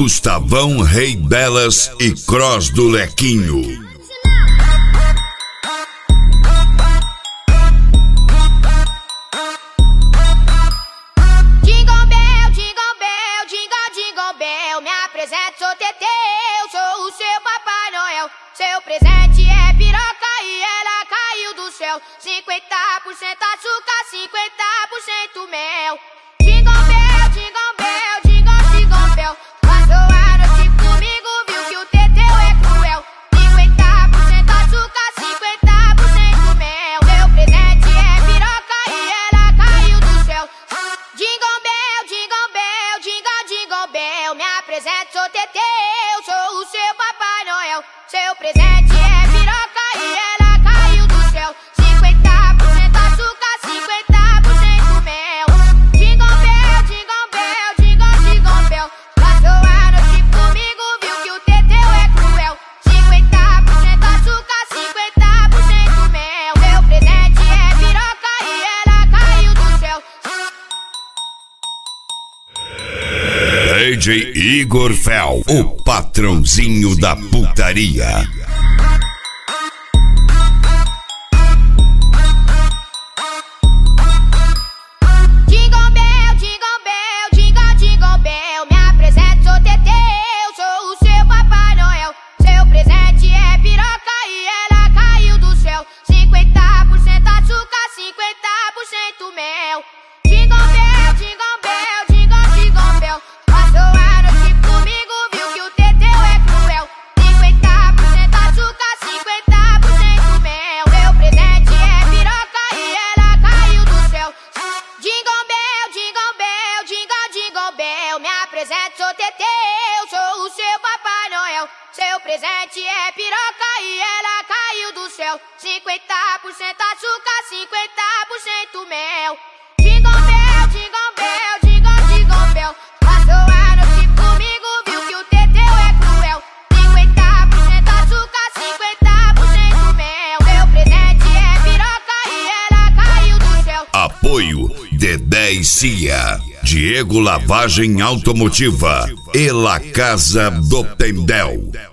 Gustavão, Rei Belas e Cross do Lequinho. Me apresento, sou Teteu, sou o seu Papai Noel. Seu presente é piroca e ela caiu do céu. 50% açúcar, 50% mel. Jingle bell, jingle bell, jingle, jingle bell. Passou a noite comigo, viu que o Teteu é cruel. 50% açúcar, 50% mel. Seu presente é piroca e ela caiu do céu. Jingle bell, jingle bell, jingle, jingle bell. Me apresento, sou Teteu, sou o seu Papai Noel. Seu presente é piroca e ela caiu do céu. 50% açúcar, 50% mel. Jingle bell, jingle bell, jingle, jingle bell. Passou a noite comigo, viu que o Teteu é cruel. 50% açúcar, 50% mel. Seu presente é piroca e ela caiu do céu. DJ Igor Fel, o patrãozinho da putaria. Jingle bell, jingle bell, jingle, jingle bell. Me apresento, sou Teteu, sou o seu Papai Noel. Seu presente é piroca e ela caiu do céu. 50% açúcar, 50% mel. Jingle bell, jingle bell, jingle, jingle bell. Passou a noite comigo, viu que o Teteu é cruel. 50% açúcar, 50% mel. Meu presente é piroca e ela caiu do céu. Jingle bell, jingle bell, jingle, jingle bell. Me apresento, sou Teteu, sou o seu Papai Noel. Seu presente é piroca e ela caiu do céu. 50% açúcar, 50% mel. Jingle bell, jingle bell, jingle, jingle bell. Passou a noite comigo, viu que o Teteu é cruel. 50% açúcar, 50% mel. Meu presente é piroca e ela caiu do céu. Apoio Dedé e Cia, Diego Lavagem Automotiva e La Casa do Tendel.